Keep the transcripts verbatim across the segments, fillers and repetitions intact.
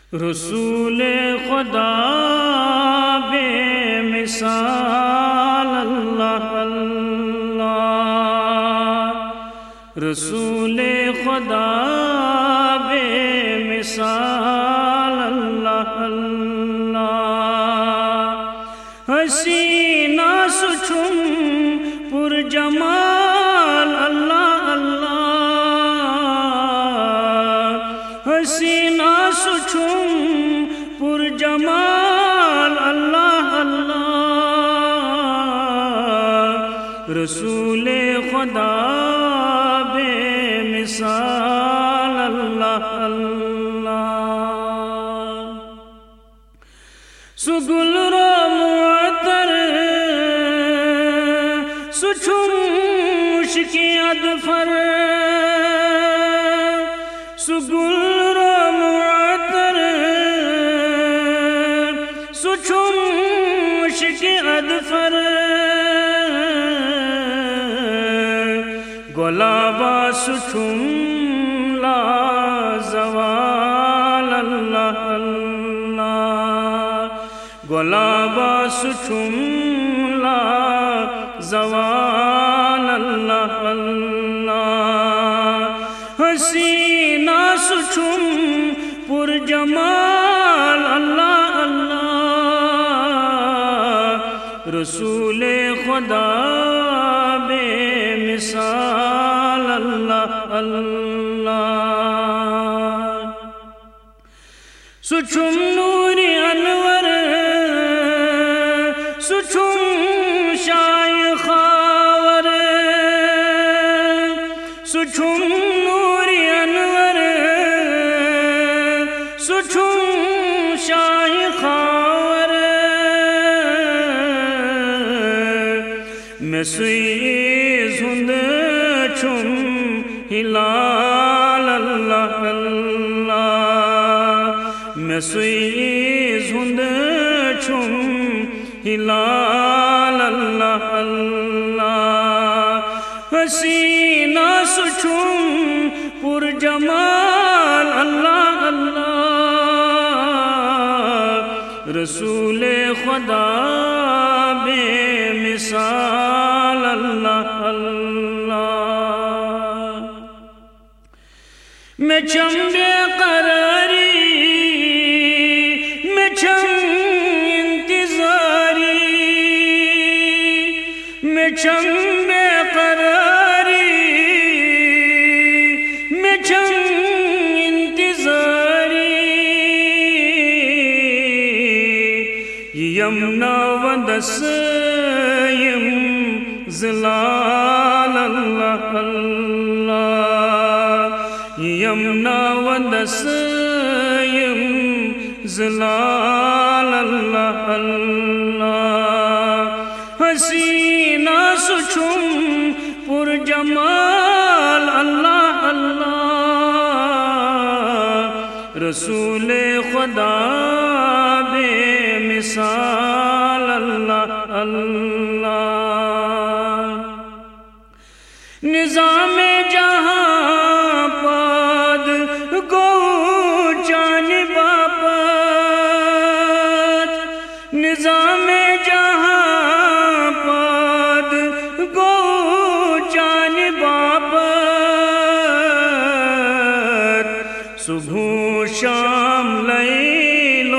رسول خدا بے مثال اللہ اللہ، رسول خدا بے مثال اللہ اللہ، حسینہ سچھم پر جمال اللہ اللہ، حسینہ سچھم پر جمال اللہ اللہ، رسول خدا بے مثال اللہ اللہ، سگل رو معطر سچھم مشکی ادفر، سگل رو معطر سچھم مشکی ادفر، گلابا سچھم لا زوال اللہ اللہ، گلابا سچھم لا زوال اللہ اللہ، حسینہ سچھم پر جمال اللہ اللہ، رسول خدا بے مثال اللہ اللہ، سچھم نور انور سچھم شائخاور، سچھم نور انور سچھم شائخاور، میں سوئی زند چھم ہلال اللہ اللہ، میں سوئی زند چھم ہلال اللہ اللہ، حسینہ سچھم پر جمال اللہ اللہ، رسول خدا بے مثال اللہ اللہ، میں چم بے قراری میں چم انتظاری، میں چم بے قراری میں چم انتظاری، یمنا ودس یم زلال اللہ اللہ، یمنا ودس یم زلال اللہ اللہ، حسینہ سچھم پر جمال اللہ اللہ، رسول خدا بے مثال اللہ اللہ، نظام جہاں پاد گو جانب آپاد، نظام جہاں پاد گو جانب آپاد، صبح شام لیل و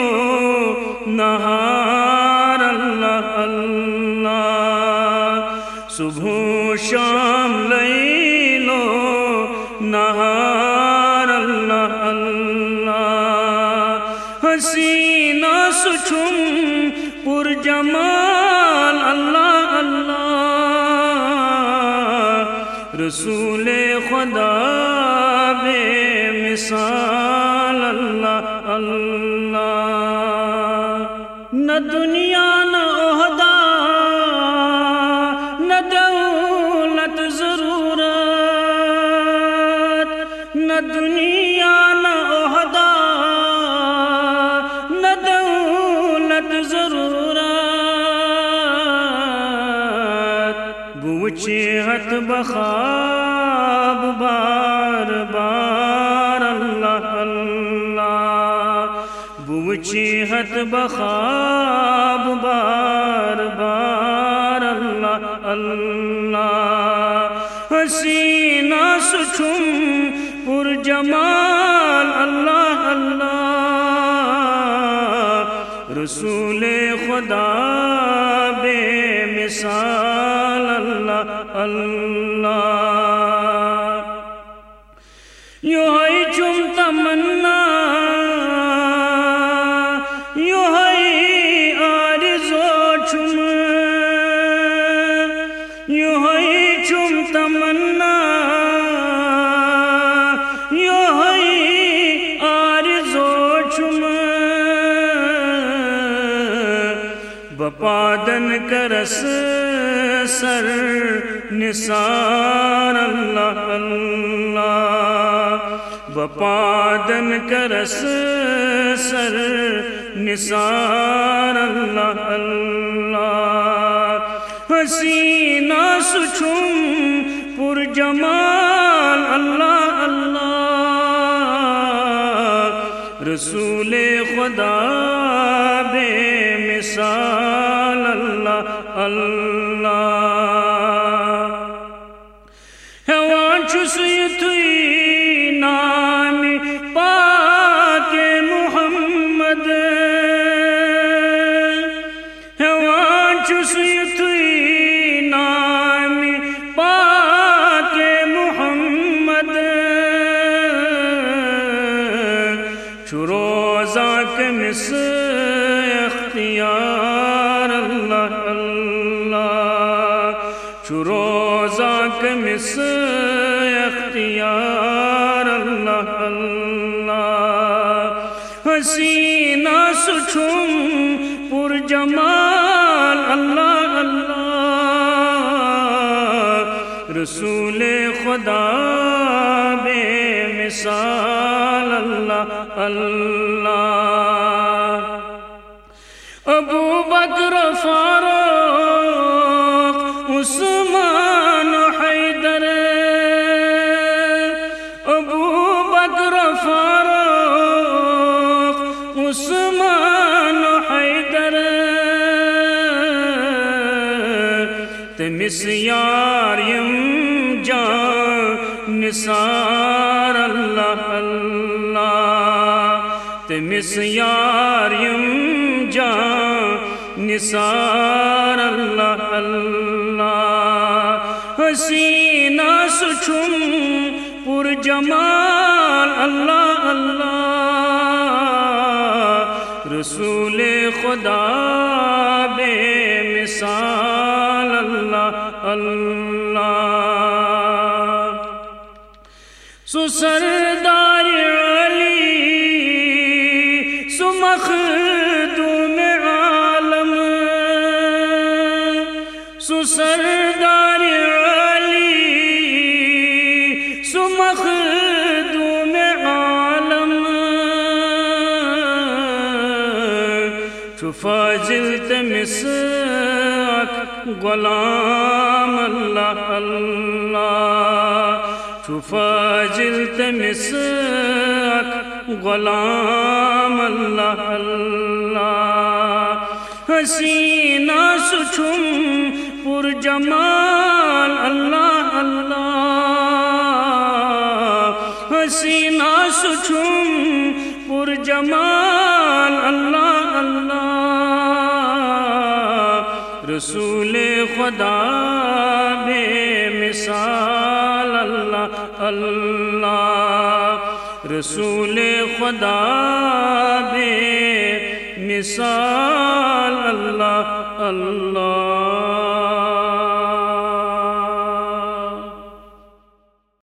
نہار اللہ اللہ، صبح شام لیل و نہار اللہ اللہ، حسینہ سچھم پر جمال اللہ اللہ، رسول خدا بے مثال اللہ اللہ، نہ دنیا نہ عہدہ نہ دولت ضرورت، نہ دنیا نہ عہدہ نہ دولت ضرورت، بوچھت بخواب بار بار اللہ اللہ، بوچی حت بخواب بار بار اللہ اللہ حسینہ سچھم پر جمال اللہ اللہ رسول خدا بے مثال اللہ اللہ یوں ہے چم تمنا یوں ہے آرزو چم یوں ہے چم تمنا یوں ہے آرزو چم بپادن کرس سر نثار اللہ اللہ بپادن کرس سر نثار اللہ اللہ حسینہ سچھم پر جمال اللہ اللہ رسول خدا بے مثال اللہ اللہ ہوا چھس یتھی نام پاک محمد ہوا چھس یتھی نام پاک محمد چروزہ کمس اختیار اللہ اللہ چروزہ کمس اختیار اللہ اللہ حسینہ سچھم پر جمال اللہ اللہ رسول خدا بے مثال اللہ اللہ ابو بکر فاروق عثمان حیدر ابو بکر فاروق عثمان حیدر تمس یار یم جان نثار اللہ اللہ تمس یار یم جان نثار اللہ اللہ حسینہ سچھم پر جمال اللہ اللہ رسول خدا بے مثال اللہ اللہ سو سردار علی سو مخدوم عالم سو سردار علی سو مخدوم عالم چو فاضل تمس غلام اللہ اللہ چو فاضل تمس غلام اللہ اللہ حسینہ سچھم پر جمال اللہ اللہ حسینہ سچھم پر جمال اللہ اللہ رسول خدا بے مثال اللہ اللہ رسول خدا بے مثال اللہ اللہ